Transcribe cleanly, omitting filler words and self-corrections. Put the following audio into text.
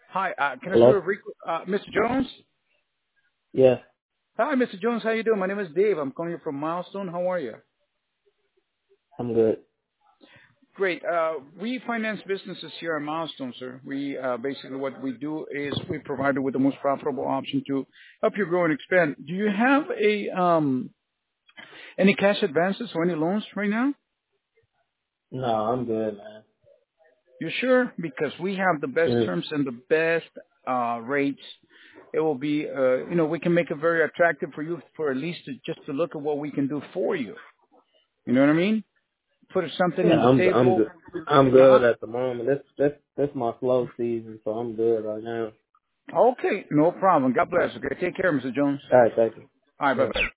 Hi, can I speak Hello? with Mr. Jones? Yes, Hi, Mr. Jones. How you doing? My name is Dave. I'm calling you from Milestone. How are you? I'm good. Great. We finance businesses here at Milestone, sir. We basically what we do is we provide you with the most profitable option to help you grow and expand. Do you have any cash advances or any loans right now? No, I'm good, man. You sure? Because we have the best Mm. terms and the best rates. It will be, we can make it very attractive for you for at least just to look at what we can do for you. You know what I mean? Put something Yeah, in the I'm table. good. I'm good Uh-huh. at the moment. That's my slow season, so I'm good right now. Okay, no problem. God bless. Okay, take care, Mr. Jones. All right, thank you. All right, Yeah. bye-bye.